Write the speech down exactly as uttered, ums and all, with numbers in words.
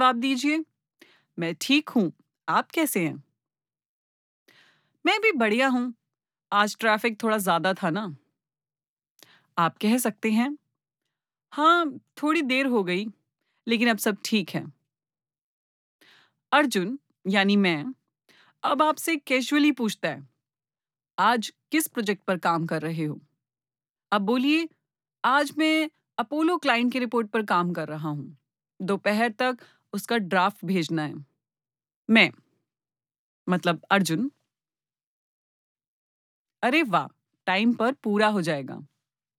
जवाब दीजिए। मैं ठीक हूँ। आप कैसे हैं? मैं भी बढ़िया हूँ। आज ट्रैफिक थोड़ा ज़्यादा था ना। आप कह सकते हैं, हाँ, थोड़ी देर हो गई, लेकिन अब सब ठीक है। अर्जुन, यानी मैं, अब आपसे कैजुअली पूछता है, आज किस प्रोजेक्ट पर काम कर रहे हो? अब बोलिए, आज मैं अपोलो क्लाइंट की रिपोर्ट पर काम कर रहा हूँ। दोपहर तक उसका ड्राफ्ट भेजना है। मैं, मतलब अर्जुन, अरे वाह, टाइम पर पूरा हो जाएगा।